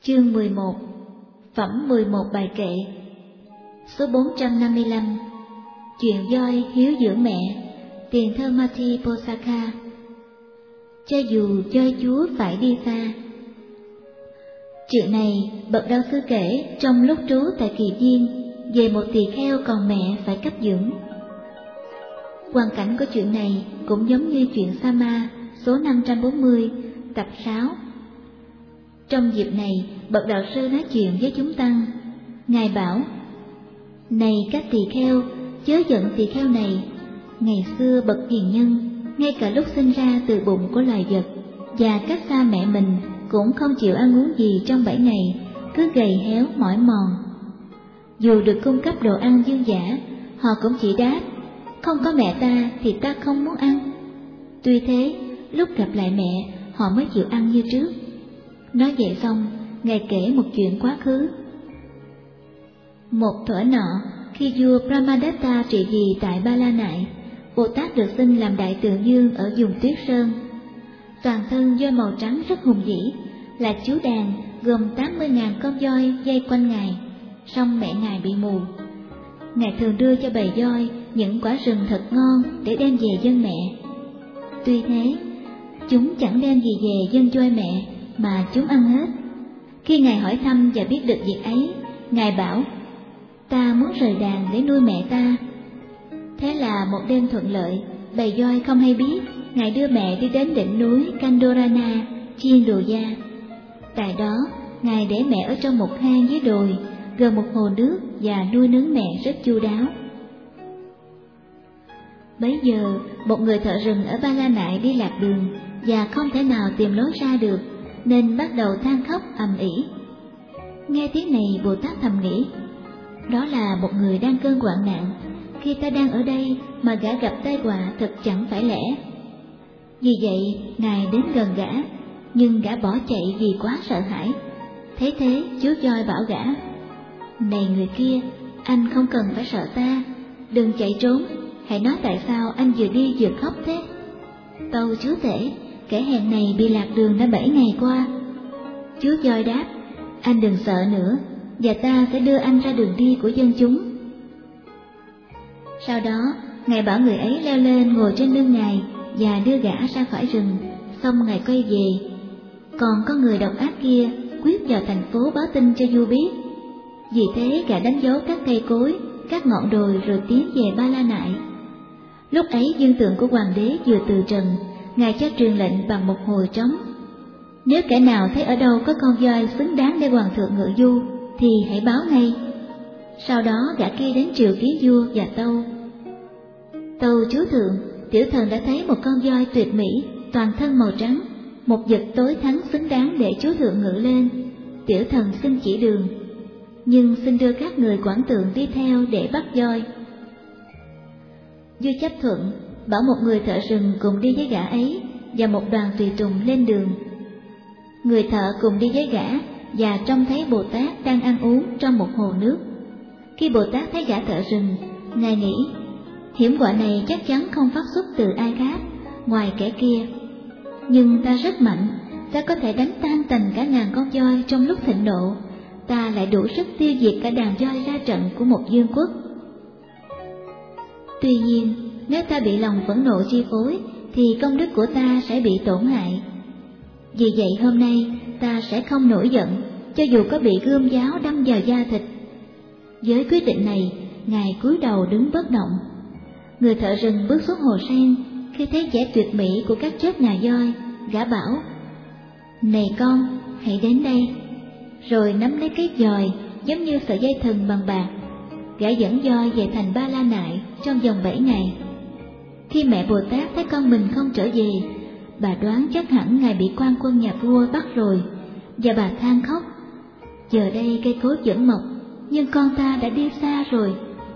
Chương 11. Phẩm 11 bài kệ. Số 455. Chuyện voi hiếu dưỡng mẹ. Tiền thơ Mati Posaka. Cho dù voi chúa phải đi xa. Chuyện này bậc đạo sư kể trong lúc trú tại Kỳ Viên về một tỳ kheo còn mẹ phải cấp dưỡng. Hoàn cảnh của chuyện này cũng giống như chuyện Sama số 540 tập 6. Trong dịp này, bậc đạo sư nói chuyện với chúng tăng. Ngài bảo: này các tỳ kheo, chớ giận tỳ kheo này. Ngày xưa bậc hiền nhân, ngay cả lúc sinh ra từ bụng của loài vật và cách xa mẹ mình, cũng không chịu ăn uống gì trong 7 ngày, cứ gầy héo mỏi mòn. Dù được cung cấp đồ ăn dư dả, họ cũng chỉ đáp: không có mẹ ta thì ta không muốn ăn. Tuy thế, lúc gặp lại mẹ, họ mới chịu ăn như trước. Nói vậy xong, Ngài kể một chuyện quá khứ. Một thuở nọ, khi vua Brahmadatta trị vì tại Ba La Nại, Bồ Tát được xin làm đại tượng dương ở vùng Tuyết Sơn. Toàn thân voi màu trắng rất hùng vĩ, là chú đàn gồm 80.000 con voi vây quanh Ngài, song mẹ Ngài bị mù. Ngài thường đưa cho bầy voi những quả rừng thật ngon để đem về dâng mẹ. Tuy thế, chúng chẳng đem gì về dâng cho mẹ, mà chúng ăn hết. Khi Ngài hỏi thăm và biết được việc ấy, Ngài bảo: ta muốn rời đàn để nuôi mẹ ta. Thế là một đêm thuận lợi, bầy voi không hay biết, Ngài đưa mẹ đi đến đỉnh núi Kandorana, Chiên Đồ Gia. Tại đó, Ngài để mẹ ở trong một hang dưới đồi, gần một hồ nước và nuôi nấng mẹ rất chu đáo. Bấy giờ, một người thợ rừng ở Ba La Nại đi lạc đường và không thể nào tìm lối ra được, nên bắt đầu than khóc ầm ĩ. Nghe tiếng này, Bồ Tát thầm nghĩ: đó là một người đang cơn hoạn nạn. Khi ta đang ở đây mà gã gặp tai họa thật chẳng phải lẽ. Vì vậy, Ngài đến gần gã, nhưng gã bỏ chạy vì quá sợ hãi. Thế thế, chú voi bảo gã: này người kia, anh không cần phải sợ ta, đừng chạy trốn, hãy nói tại sao anh vừa đi vừa khóc thế. Tâu chúa tể, kẻ hèn này bị lạc đường đã 7 ngày qua. Chú voi đáp: anh đừng sợ nữa, và ta sẽ đưa anh ra đường đi của dân chúng. Sau đó, Ngài bảo người ấy leo lên ngồi trên lưng Ngài và đưa gã ra khỏi rừng, xong Ngài quay về. Còn có người độc ác kia quyết vào thành phố báo tin cho vua biết. Vì thế gã đánh dấu các cây cối, các ngọn đồi rồi tiến về Ba La Nại. Lúc ấy dương tượng của hoàng đế vừa từ trần, Ngài cho truyền lệnh bằng một hồi trống: nếu kẻ nào thấy ở đâu có con voi xứng đáng để hoàng thượng ngự du thì hãy báo ngay. Sau đó gã kia đến triều kiến vua và tâu: tâu chúa thượng, tiểu thần đã thấy một con voi tuyệt mỹ, toàn thân màu trắng, một vật tối thắng xứng đáng để chúa thượng ngự lên. Tiểu thần xin chỉ đường, nhưng xin đưa các người quản tượng đi theo để bắt voi. Vua chấp thuận, bảo một người thợ rừng cùng đi với gã ấy và một đoàn tùy tùng lên đường. Người thợ cùng đi với gã và trông thấy Bồ Tát đang ăn uống trong một hồ nước. Khi Bồ Tát thấy gã thợ rừng, Ngài nghĩ: hiểm họa này chắc chắn không phát xuất từ ai khác ngoài kẻ kia. Nhưng ta rất mạnh, ta có thể đánh tan tành cả ngàn con voi trong lúc thịnh nộ, ta lại đủ sức tiêu diệt cả đàn voi ra trận của một vương quốc. Tuy nhiên, nếu ta bị lòng phẫn nộ chi phối, thì công đức của ta sẽ bị tổn hại. Vì vậy hôm nay ta sẽ không nổi giận, cho dù có bị gươm giáo đâm vào da thịt. Với quyết định này, Ngài cúi đầu đứng bất động. Người thợ rừng bước xuống hồ sen, khi thấy vẻ tuyệt mỹ của các chớp nhà voi, gã bảo: này con, hãy đến đây. Rồi nắm lấy cái dòi giống như sợi dây thừng bằng bạc, gã dẫn voi về thành Ba La Nại trong vòng 7 ngày. Khi mẹ Bồ Tát thấy con mình không trở về, bà đoán chắc hẳn Ngài bị quan quân nhà vua bắt rồi, và bà than khóc: giờ đây cây cối vẫn mọc, nhưng con ta đã đi xa rồi.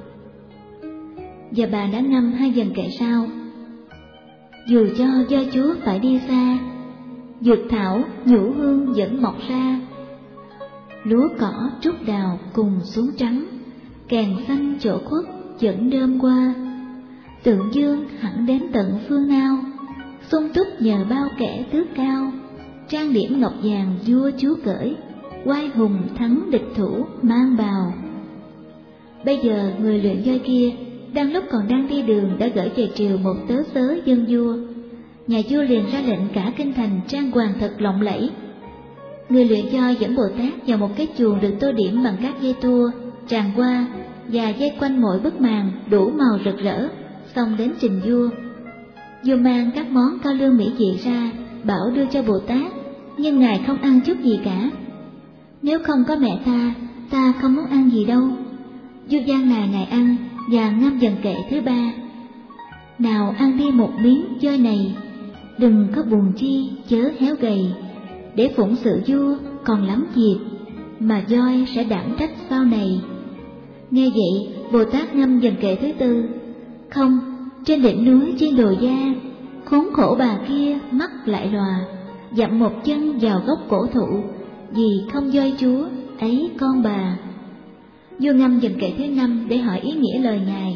Và bà đã ngâm 2 dần kệ sau: dù cho voi chúa phải đi xa, dược thảo nhũ hương vẫn mọc ra, lúa cỏ trúc đào cùng xuống trắng, kèn xanh chỗ khuất dẫn đơm qua. Tượng dương hẳn đến tận phương nào, sung túc nhờ bao kẻ tước cao, trang điểm ngọc vàng vua chúa cởi, oai hùng thắng địch thủ mang bào. Bây giờ người luyện voi kia đang lúc còn đang đi đường đã gửi về triều một tớ xớ dân vua. Nhà vua liền ra lệnh cả kinh thành trang hoàng thật lộng lẫy. Người luyện voi dẫn Bồ Tát vào một cái chuồng được tô điểm bằng các dây tua, tràng hoa và dây quanh mỗi bức màn đủ màu rực rỡ, xong đến trình vua. Vua mang các món cao lương mỹ vị ra, bảo đưa cho Bồ Tát, nhưng ngài không ăn chút gì cả. Nếu không có mẹ ta không muốn ăn gì đâu. Vua gian ngài ăn và ngâm dần kệ thứ 3. Nào ăn đi một miếng voi này, đừng có buồn chi chớ héo gầy, để phụng sự vua còn lắm việc, mà voi sẽ đảm trách sau này. Nghe vậy, Bồ Tát ngâm dần kệ thứ 4. Không, trên đỉnh núi Chiên Đồ Gia, khốn khổ bà kia mắt lại lòa, dậm một chân vào gốc cổ thụ, vì không voi chúa ấy con bà. Vua ngâm dần kệ thứ 5 để hỏi ý nghĩa lời ngài.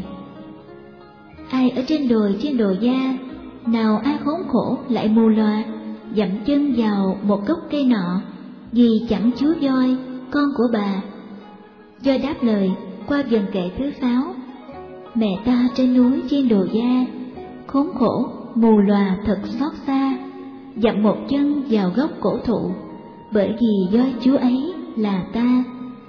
Ai ở trên đồi Chiên Đồ Gia, nào ai khốn khổ lại mù loà, dậm chân vào một gốc cây nọ, vì chẳng chúa voi con của bà. Voi đáp lời qua dần kệ thứ 6. Mẹ ta trên núi Chiên Đồ Gia, khốn khổ mù lòa thật xót xa, dậm một chân vào gốc cổ thụ, bởi vì voi chúa ấy là ta.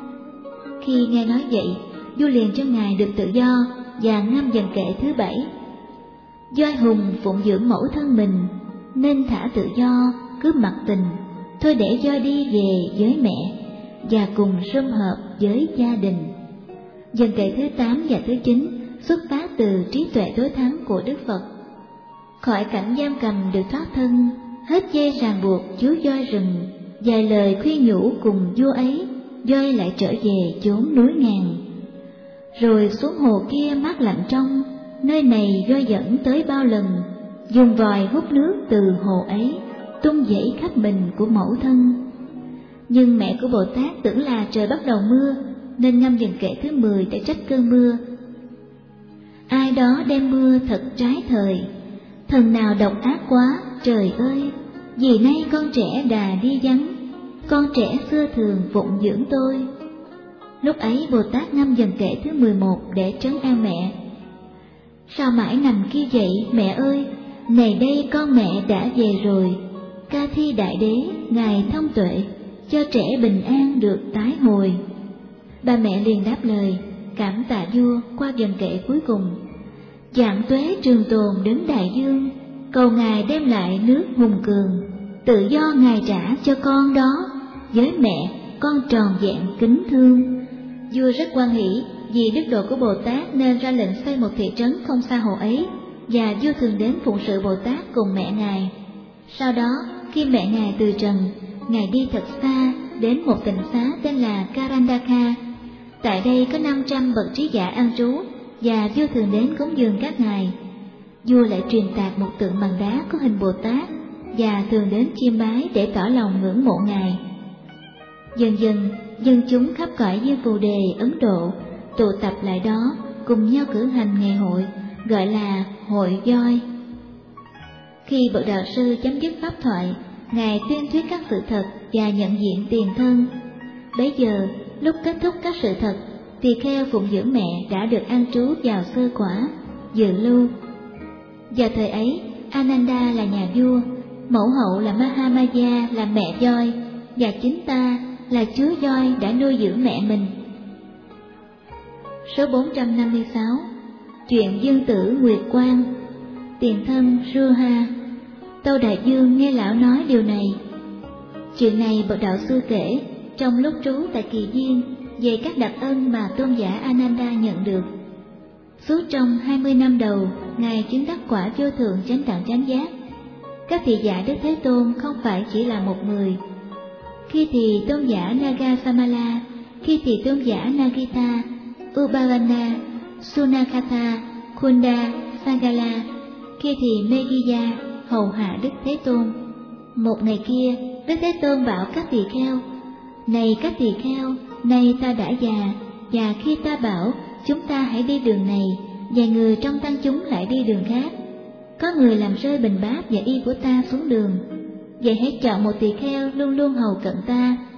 Khi nghe nói vậy, vua liền cho ngài được tự do và ngâm dần kệ thứ 7. Voi hùng phụng dưỡng mẫu thân mình, nên thả tự do cứ mặc tình, thôi để voi đi về với mẹ và cùng sum họp với gia đình. Dần kệ thứ 8 và thứ 9 xuất phát từ trí tuệ tối thắng của Đức Phật. Khỏi cảnh giam cầm được thoát thân, hết dây ràng buộc chú voi rừng, vài lời khuyên nhủ cùng vua ấy, voi lại trở về chốn núi ngàn. Rồi xuống hồ kia mát lạnh trong, nơi này voi dẫn tới bao lần, dùng vòi hút nước từ hồ ấy, tung dãy khắp mình của mẫu thân. Nhưng mẹ của Bồ Tát tưởng là trời bắt đầu mưa, nên ngâm dần kệ thứ 10 để trách cơn mưa. Ai đó đem mưa thật trái thời, thần nào độc ác quá trời ơi, vì nay con trẻ đà đi vắng, con trẻ xưa thường phụng dưỡng tôi. Lúc ấy Bồ Tát ngâm dần kệ thứ 11 để trấn an mẹ. Sao mãi nằm kia vậy mẹ ơi, này đây con mẹ đã về rồi, ca thi đại đế ngài thông tuệ, cho trẻ bình an được tái hồi. Bà mẹ liền đáp lời cảm tạ vua qua dần kệ cuối cùng. Vạn tuế trường tồn đến đại dương, cầu ngài đem lại nước hùng cường, tự do ngài trả cho con đó, với mẹ con tròn vẹn kính thương. Vua rất hoan hỷ vì đức độ của Bồ Tát nên ra lệnh xây một thị trấn không xa hồ ấy, và vua thường đến phụng sự Bồ Tát cùng mẹ ngài. Sau đó khi mẹ ngài từ trần, ngài đi thật xa đến một tịnh xá tên là Karandaka. Tại đây có 500 bậc trí giả an trú, và vua thường đến cúng dường các ngài. Vua lại truyền tạc một tượng bằng đá có hình Bồ Tát, và thường đến chiêm bái để tỏ lòng ngưỡng mộ ngài. Dần dần, dân chúng khắp cõi Diêm Phù Đề, Ấn Độ tụ tập lại đó, cùng nhau cử hành ngày hội, gọi là hội voi. Khi bậc đạo sư chấm dứt pháp thoại, ngài tuyên thuyết các sự thật và nhận diện tiền thân. Bấy giờ, lúc kết thúc các sự thật, tỳ kheo phụng dưỡng mẹ đã được an trú vào sơ quả, dự lưu. Vào thời ấy, Ananda là nhà vua, mẫu hậu là Mahamaya là mẹ voi, và chính ta là chúa voi đã nuôi dưỡng mẹ mình. Số 456. Chuyện Dương Tử Nguyệt Quang. Tiền thân Ruha. Tâu Đại Dương nghe lão nói điều này. Chuyện này bậc đạo sư kể trong lúc trú tại Kỳ Viên về các đặc ân mà tôn giả Ananda nhận được. Suốt trong 20 năm đầu, ngài chứng đắc quả vô thượng chánh đẳng chánh giác. Các thị giả Đức Thế Tôn không phải chỉ là một người. Khi thì tôn giả Nagasamala, khi thì tôn giả Nagita, Ubhavana, Sunakata, Kunda, Sagala, khi thì Meghiya hầu hạ Đức Thế Tôn. Một ngày kia, Đức Thế Tôn bảo các tỳ kheo: Này các tỳ kheo, nay ta đã già, và khi ta bảo chúng ta hãy đi đường này, vài người trong tăng chúng lại đi đường khác. Có người làm rơi bình bát và y của ta xuống đường. Vậy hãy chọn một tỳ kheo luôn luôn hầu cận ta.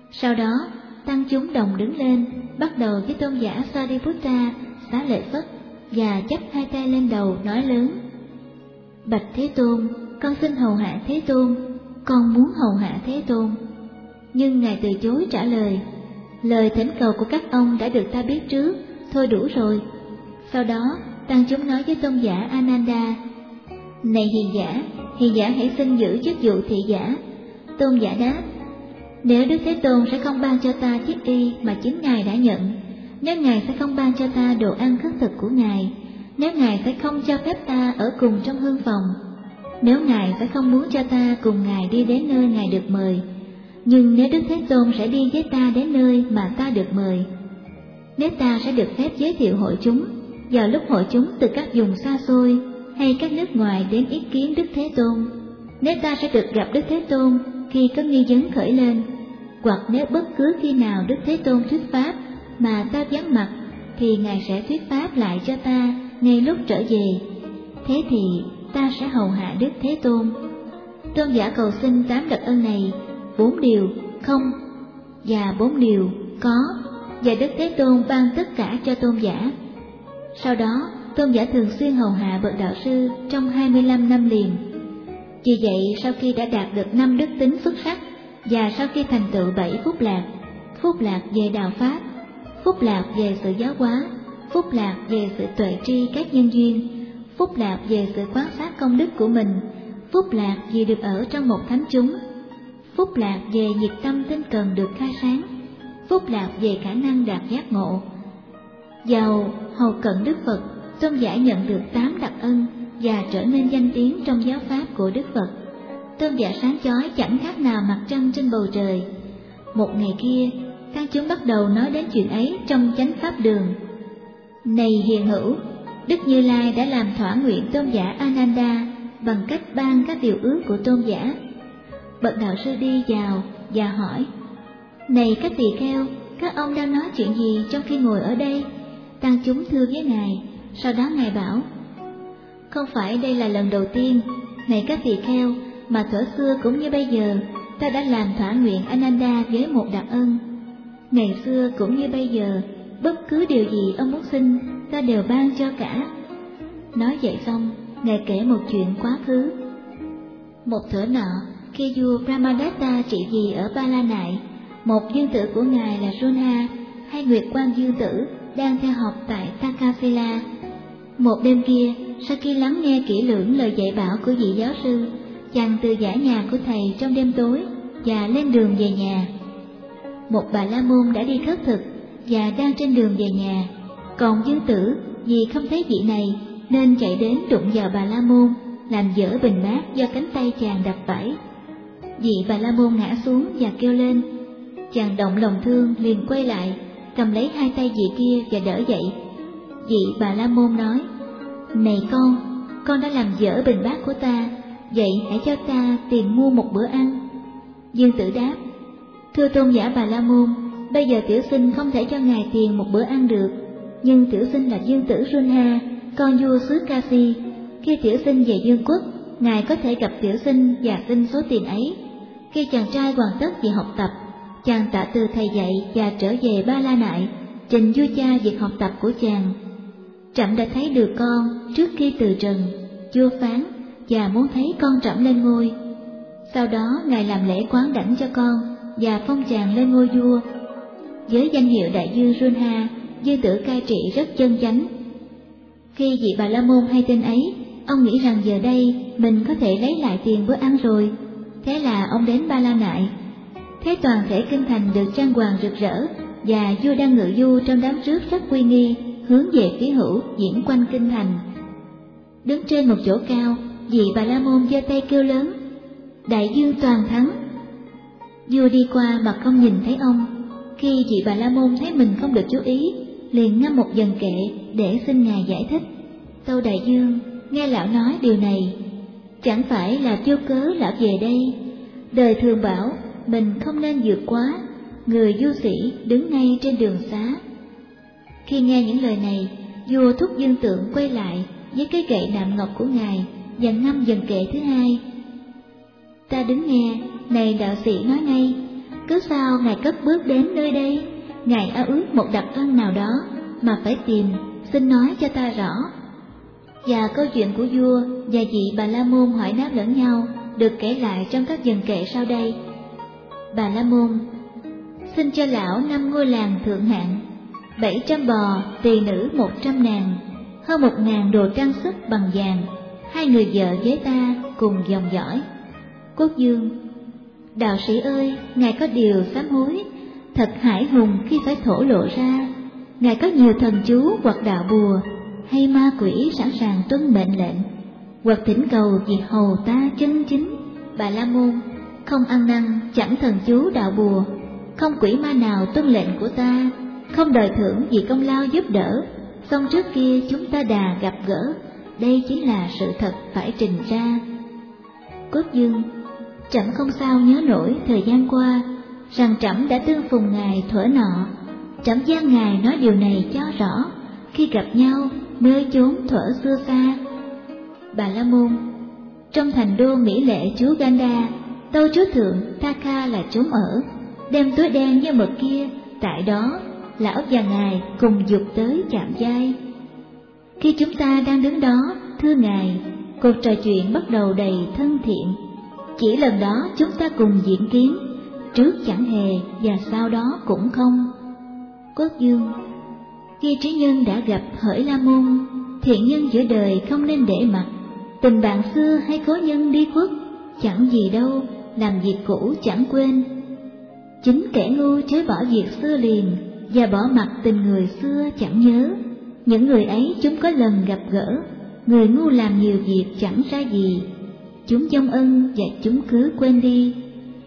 Sau đó, tăng chúng đồng đứng lên, bắt đầu với tôn giả Sariputta xá lợi Phất và chắp hai tay lên đầu nói lớn: Bạch Thế Tôn, con xin hầu hạ Thế Tôn, con muốn hầu hạ Thế Tôn. Nhưng Ngài từ chối trả lời: Lời thỉnh cầu của các ông đã được ta biết trước, thôi đủ rồi. Sau đó, tăng chúng nói với tôn giả Ananda: Này hiền giả hãy xin giữ chức vụ thị giả. Tôn giả đáp: Nếu Đức Thế Tôn sẽ không ban cho ta chiếc y mà chính Ngài đã nhận, nếu Ngài sẽ không ban cho ta đồ ăn khất thực của Ngài, nếu Ngài sẽ không cho phép ta ở cùng trong hương phòng, nếu Ngài sẽ không muốn cho ta cùng Ngài đi đến nơi Ngài được mời, nhưng nếu Đức Thế Tôn sẽ đi với ta đến nơi mà ta được mời, nếu ta sẽ được phép giới thiệu hội chúng, vào lúc hội chúng từ các vùng xa xôi hay các nước ngoài đến ý kiến Đức Thế Tôn, nếu ta sẽ được gặp Đức Thế Tôn khi có nghi vấn khởi lên, hoặc nếu bất cứ khi nào Đức Thế Tôn thuyết pháp mà ta vắng mặt, thì Ngài sẽ thuyết pháp lại cho ta ngay lúc trở về. Thế thì ta sẽ hầu hạ Đức Thế Tôn. Tôn giả cầu xin 8 đặc ân này: 4 điều không và 4 điều có, và Đức Thế Tôn ban tất cả cho tôn giả. Sau đó, tôn giả thường xuyên hầu hạ bậc đạo sư trong 25 năm liền. Vì vậy, sau khi đã đạt được 5 đức tính xuất sắc, và sau khi thành tựu 7 phúc lạc về đạo pháp, phúc lạc về sự giáo hóa, phúc lạc về sự tuệ tri các nhân duyên, phúc lạc về sự quan sát công đức của mình, phúc lạc vì được ở trong một thánh chúng, phúc lạc về nhiệt tâm tinh cần được khai sáng, phúc lạc về khả năng đạt giác ngộ. Vào hầu cận Đức Phật, tôn giả nhận được 8 đặc ân và trở nên danh tiếng trong giáo pháp của Đức Phật. Tôn giả sáng chói chẳng khác nào mặt trăng trên bầu trời. Một ngày kia, tăng chúng bắt đầu nói đến chuyện ấy trong chánh pháp đường. Này hiền hữu, Đức Như Lai đã làm thỏa nguyện tôn giả Ananda bằng cách ban các điều ước của tôn giả. Bậc đạo sư đi vào và hỏi: Này các tỳ kheo, các ông đang nói chuyện gì trong khi ngồi ở đây? Tăng chúng thưa với Ngài. Sau đó Ngài bảo: Không phải đây là lần đầu tiên, này các tỳ kheo, mà thuở xưa cũng như bây giờ, ta đã làm thỏa nguyện Ananda với một đặc ân. Ngày xưa cũng như bây giờ, bất cứ điều gì ông muốn xin, ta đều ban cho cả. Nói vậy xong, Ngài kể một chuyện quá khứ. Một thuở nọ, khi vua Brahmadatta trị vì ở Ba La Nại, một dương tử của Ngài là Junha, hay Nguyệt Quang Dương Tử, đang theo học tại Takasila. Một đêm kia, sau khi lắng nghe kỹ lưỡng lời dạy bảo của vị giáo sư, chàng từ dãy nhà của thầy trong đêm tối và lên đường về nhà. Một bà la môn đã đi khất thực và đang trên đường về nhà, còn Dương Tử vì không thấy vị này nên chạy đến đụng vào bà la môn, làm vỡ bình bát do cánh tay chàng đập phải. Vị bà la môn ngã xuống và kêu lên. Chàng động lòng thương liền quay lại, cầm lấy hai tay vị kia và đỡ dậy. Vị bà la môn nói: Này con đã làm vỡ bình bát của ta, vậy hãy cho ta tiền mua một bữa ăn. Dương Tử đáp: Thưa tôn giả Bà La Môn, bây giờ tiểu sinh không thể cho ngài tiền một bữa ăn được, nhưng tiểu sinh là Dương Tử Junha, con vua xứ Kasi. Khi tiểu sinh về Dương quốc, ngài có thể gặp tiểu sinh và xin số tiền ấy. Khi chàng trai hoàn tất việc học tập, chàng tạ từ thầy dạy và trở về Ba La Nại, trình vua cha việc học tập của chàng. Trẫm đã thấy được con trước khi từ trần, vua phán, và muốn thấy con trẫm lên ngôi. Sau đó ngài làm lễ quán đảnh cho con và phong chàng lên ngôi vua. Với danh hiệu đại dương Junha, Dương Tử cai trị rất chân chánh. Khi vị Bà La Môn hay tin ấy, ông nghĩ rằng giờ đây mình có thể lấy lại tiền bữa ăn rồi. Thế là ông đến Ba La Nại. Thấy toàn thể kinh thành được trang hoàng rực rỡ, và vua đang ngự du trong đám rước rất uy nghi, hướng về phía hữu diễn quanh kinh thành. Đứng trên một chỗ cao, vị Bà La Môn giơ tay kêu lớn: Đại dương toàn thắng! Vua đi qua mà không nhìn thấy ông. Khi vị Bà La Môn thấy mình không được chú ý, liền ngâm một dần kệ để xin ngài giải thích. Tâu đại dương, nghe lão nói điều này, chẳng phải là vô cớ lão về đây. Đời thường bảo mình không nên vượt quá, người du sĩ đứng ngay trên đường xá. Khi nghe những lời này, vua thúc Dương Tượng quay lại với cái gậy nạm ngọc của ngài và ngâm dần kệ thứ hai. Ta đứng nghe, này đạo sĩ nói ngay, Cứ sao Ngài cất bước đến nơi đây? Ngài ao ước một đặc ân nào đó mà phải tìm, xin nói cho ta rõ. Và câu chuyện của vua và vị Bà La Môn hỏi đáp lẫn nhau được kể lại trong các dần kệ sau đây. Bà La Môn: xin cho lão 5 ngôi làng thượng hạng, 700 bò, tỳ nữ 100 nàng, hơn 1000 đồ trang sức bằng vàng, 2 người vợ với ta cùng dòng dõi. Quốc vương: đạo sĩ ơi, Ngài có điều sám hối, thật hải hùng khi phải thổ lộ ra. Ngài có nhiều thần chú hoặc đạo bùa, hay ma quỷ sẵn sàng tuân mệnh lệnh, hoặc thỉnh cầu vì hầu ta chân chính. Bà La Môn: không ăn năn, chẳng thần chú đạo bùa, không quỷ ma nào tuân lệnh của ta, không đòi thưởng vì công lao giúp đỡ. Xong trước kia chúng ta đà gặp gỡ, đây chính là sự thật phải trình ra. Quốc vương: trẫm không sao nhớ nổi thời gian qua, rằng trẫm đã tương phùng Ngài thuở nọ. Trẫm gian Ngài nói điều này cho rõ, khi gặp nhau nơi chốn thuở xưa xa. Bà La Môn: trong thành đô mỹ lệ chúa Ganda, tâu chúa thượng Thaka là chốn ở. Đêm tối đen như mực kia, tại đó lão và Ngài cùng dục tới chạm vai. Khi chúng ta đang đứng đó, thưa Ngài, cuộc trò chuyện bắt đầu đầy thân thiện. Chỉ lần đó chúng ta cùng diễn kiến, trước chẳng hề và sau đó cũng không. Quốc vương: khi trí nhân đã gặp hỡi La Môn, thiện nhân giữa đời không nên để mặt. Tình bạn xưa hay cố nhân đi khuất, chẳng gì đâu, làm việc cũ chẳng quên. Chính kẻ ngu chối bỏ việc xưa liền, và bỏ mặt tình người xưa chẳng nhớ. Những người ấy chúng có lần gặp gỡ, người ngu làm nhiều việc chẳng ra gì. Chúng dông ân và chúng cứ quên đi.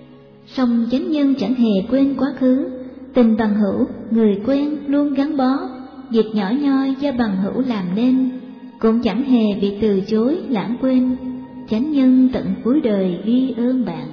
Song chánh nhân chẳng hề quên quá khứ, tình bằng hữu người quen luôn gắn bó. Việc nhỏ nhoi do bằng hữu làm nên, cũng chẳng hề bị từ chối lãng quên. Chánh nhân tận cuối đời ghi ơn bạn.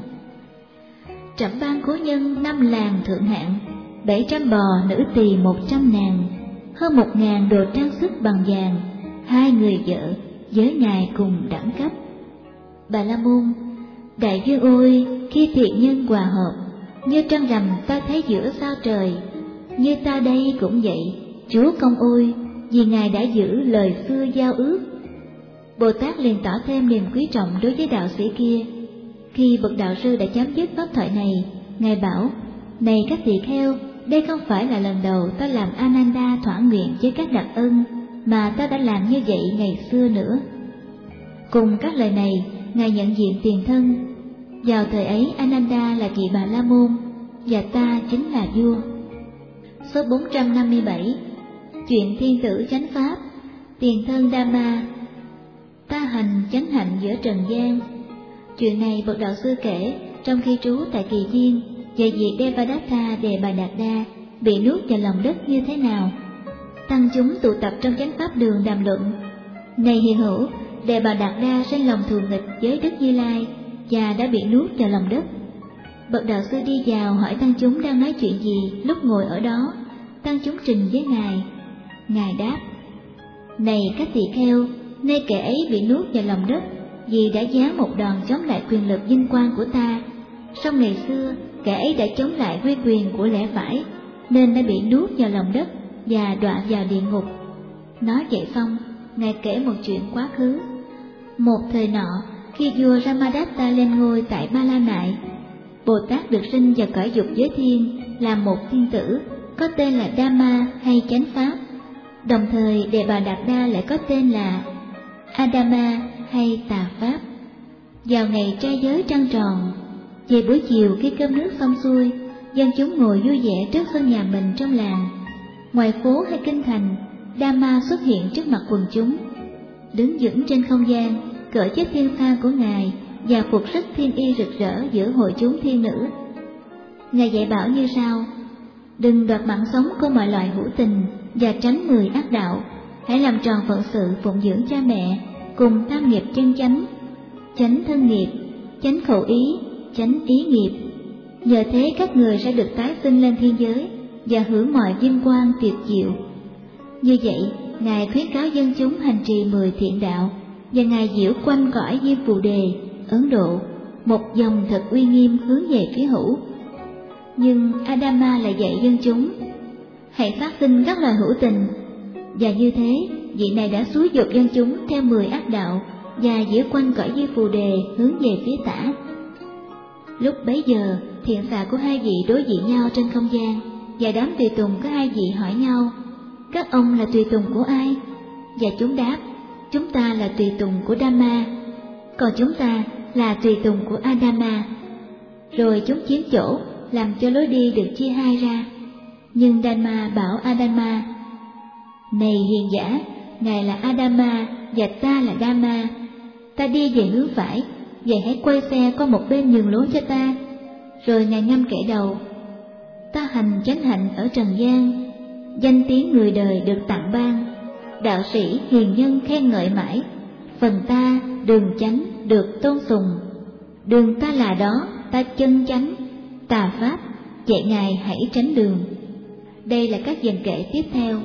Trẫm ban cố nhân 5 làng thượng hạng, 700 bò nữ tỳ 100 nàng, hơn 1000 đồ trang sức bằng vàng, 2 người vợ với Ngài cùng đẳng cấp. Bà La Môn: đại dương ôi, khi thiện nhân hòa hợp, như trăng rằm ta thấy giữa sao trời. Như ta đây cũng vậy, Chúa công ôi, vì Ngài đã giữ lời xưa giao ước. Bồ Tát liền tỏ thêm niềm quý trọng đối với đạo sĩ kia. Khi bậc đạo sư đã chấm dứt pháp thoại này, Ngài bảo: này các tỳ kheo, đây không phải là lần đầu ta làm Ananda thỏa nguyện với các đặc ân, mà ta đã làm như vậy ngày xưa nữa. Cùng các lời này, Ngài nhận diện tiền thân. Vào thời ấy Ananda là vị Bà La Môn, và ta chính là vua. Số 457. Chuyện thiên tử chánh pháp. Tiền thân Dhamma. Ta hành chánh hạnh giữa trần gian. Chuyện này bậc đạo sư kể trong khi trú tại Kỳ Viên về việc Devadatta Đề Bà Đạt Đa bị nuốt vào lòng đất như thế nào. Tăng chúng tụ tập trong chánh pháp đường đàm luận: này hiền hữu, Đề Bà Đạt Đa sinh lòng thù nghịch với Đức Như Lai và đã bị nuốt vào lòng đất. Bậc đạo sư đi vào hỏi tăng chúng đang nói chuyện gì lúc ngồi ở đó. Tăng chúng trình với Ngài. Ngài đáp: này các tỳ kheo, nay kẻ ấy bị nuốt vào lòng đất vì đã giáng một đòn chống lại quyền lực vinh quang của ta. Song ngày xưa kẻ ấy đã chống lại uy quyền của lẽ phải, nên đã bị nuốt vào lòng đất và đọa vào địa ngục. Nói vậy xong, Ngài kể một chuyện quá khứ. Một thời nọ, khi vua Ramadatta lên ngôi tại Ba La Nại, Bồ Tát được sinh vào cõi dục giới thiên làm một thiên tử, có tên là Dhamma hay chánh pháp. Đồng thời Đề Bà Đạt Đa lại có tên là Adama hay tà pháp. Vào ngày trai giới trăng tròn, về buổi chiều khi cơm nước xong xuôi, dân chúng ngồi vui vẻ trước sân nhà mình trong làng. Ngoài phố hay kinh thành, Dhamma xuất hiện trước mặt quần chúng, đứng vững trên không gian, cởi chiếc thiên sa của Ngài và phục sức thiên y rực rỡ giữa hội chúng thiên nữ. Ngài dạy bảo như sau: đừng đoạt mạng sống của mọi loài hữu tình và tránh 10 ác đạo. Hãy làm tròn phận sự phụng dưỡng cha mẹ, cùng tam nghiệp chân chánh: chánh thân nghiệp, chánh khẩu ý, chánh ý nghiệp. Nhờ thế các người sẽ được tái sinh lên thiên giới và hưởng mọi vinh quang tuyệt diệu. Như vậy, Ngài khuyến cáo dân chúng hành trì 10 thiện đạo, và Ngài diễu quanh cõi Diêm Phù Đề, Ấn Độ, một dòng thật uy nghiêm hướng về phía hữu. Nhưng Adama lại dạy dân chúng hãy phát sinh các loài hữu tình, và như thế vị này đã xúi giục dân chúng theo 10 ác đạo và giữ quanh cõi Di Phù Đề hướng về phía tả. Lúc bấy giờ, thiện xạ của hai vị đối diện nhau trên không gian, và đám tùy tùng của hai vị hỏi nhau: các ông là tùy tùng của ai? Và chúng đáp: chúng ta là tùy tùng của Dhamma, còn chúng ta là tùy tùng của Adama. Rồi chúng chiếm chỗ, làm cho lối đi được chia hai ra. Nhưng Dhamma bảo Adama: này hiền giả, ngài là Adama và ta là Dhamma. Ta đi về hướng phải, vậy hãy quay xe qua một bên nhường lối cho ta. Rồi ngài ngâm kể đầu: ta hành chánh hạnh ở trần gian, danh tiếng người đời được tặng ban, đạo sĩ hiền nhân khen ngợi mãi, phần ta đường chánh được tôn sùng. Đường ta là đó, ta chân chánh, tà pháp dạy ngài hãy tránh đường. Đây là các dần kệ tiếp theo.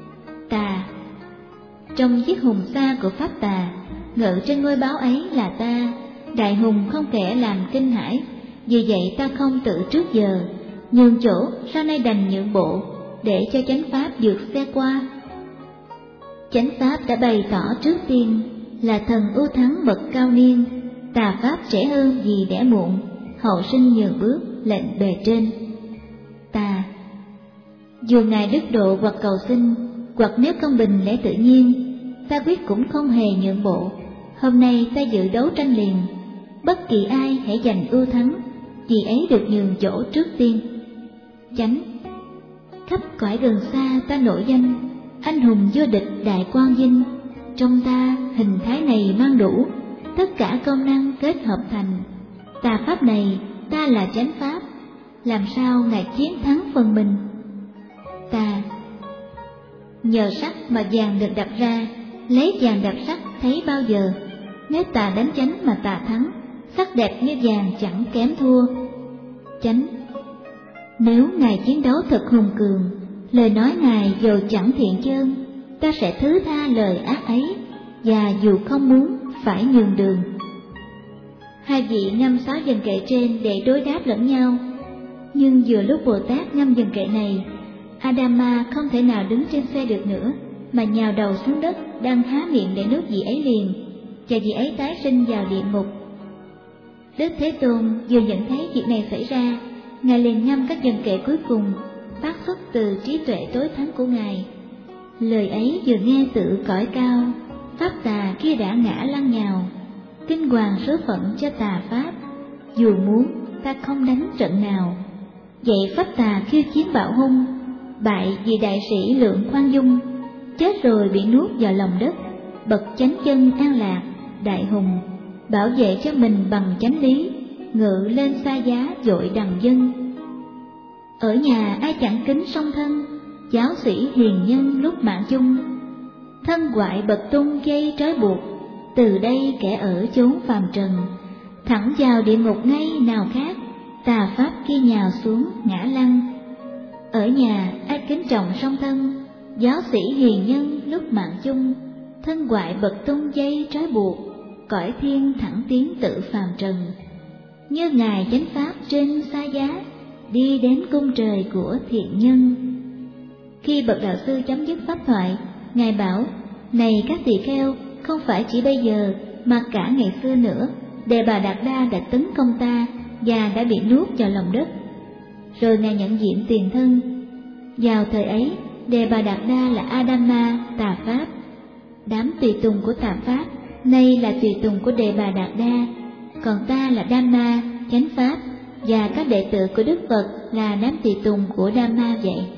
Tà. Trong chiếc hùng xa của pháp tà, ngự trên ngôi báo ấy là ta, đại hùng không kẻ làm kinh hãi. Vì vậy ta không tự trước giờ nhường chỗ, sau nay đành nhượng bộ, để cho chánh pháp vượt xe qua. Chánh pháp đã bày tỏ trước tiên là thần ưu thắng bậc cao niên, tà pháp trẻ hơn vì đẻ muộn, hậu sinh nhường bước lệnh bề trên. Tà. Dù ngài đức độ hoặc cầu xin, hoặc nếu công bình lẽ tự nhiên, ta quyết cũng không hề nhượng bộ. Hôm nay ta dự đấu tranh liền, bất kỳ ai hãy giành ưu thắng, vì ấy được nhường chỗ trước tiên. Chánh. Khắp cõi gần xa ta nổi danh, anh hùng vô địch đại quang vinh. Trong ta hình thái này mang đủ, tất cả công năng kết hợp thành. Tà pháp này ta là chánh pháp, làm sao ngài chiến thắng phần mình. Tà. Nhờ sắc mà vàng được đập ra, lấy vàng đập sắc thấy bao giờ. Nếu tà đánh chánh mà tà thắng, sắc đẹp như vàng chẳng kém thua. Chánh. Nếu ngài chiến đấu thật hùng cường, lời nói ngài dù chẳng thiện chơn, ta sẽ thứ tha lời ác ấy, và dù không muốn phải nhường đường. Hai vị ngâm 6 dần kệ trên để đối đáp lẫn nhau. Nhưng vừa lúc Bồ Tát ngâm dần kệ này, Adama không thể nào đứng trên xe được nữa, mà nhào đầu xuống đất, đang há miệng để nuốt vị ấy liền, và vị ấy tái sinh vào địa ngục. Đức Thế Tôn vừa nhận thấy việc này xảy ra, ngài liền ngâm các dần kệ cuối cùng, phát xuất từ trí tuệ tối thắng của ngài. Lời ấy vừa nghe tự cõi cao, pháp tà kia đã ngã lăn nhào, kinh hoàng số phận cho tà pháp, dù muốn ta không đánh trận nào. Vậy pháp tà khiêu chiến bạo hung, bại vì đại sĩ lượng khoan dung, chết rồi bị nuốt vào lòng đất. Bậc chánh chân an lạc, đại hùng bảo vệ cho mình bằng chánh lý, ngự lên xa giá dội đằng dân. Ở nhà ai chẳng kính song thân, giáo sĩ hiền nhân lúc mạng chung. Thân ngoại bậc tung dây trói buộc, từ đây kẻ ở chốn phàm trần, thẳng vào địa ngục ngay nào khác, tà pháp kia nhào xuống ngã lăn. Ở nhà ai kính trọng song thân, giáo sĩ hiền nhân lúc mạng chung. Thân ngoại bậc tung dây trói buộc, cõi thiên thẳng tiến tự phàm trần. Như ngài chánh pháp trên xa giá, đi đến cung trời của thiện nhân. Khi bậc đạo sư chấm dứt pháp thoại, ngài bảo: này các tỳ kheo, không phải chỉ bây giờ mà cả ngày xưa nữa, Đề Bà Đạt Đa đã tấn công ta và đã bị nuốt vào lòng đất. Rồi ngài nhận diện tiền thân. Vào thời ấy, Đề Bà Đạt Đa là Adama, tà pháp. Đám tùy tùng của tà pháp nay là tùy tùng của Đề Bà Đạt Đa, còn ta là Dhamma, chánh pháp, và các đệ tử của Đức Phật là đám tùy tùng của Dhamma vậy.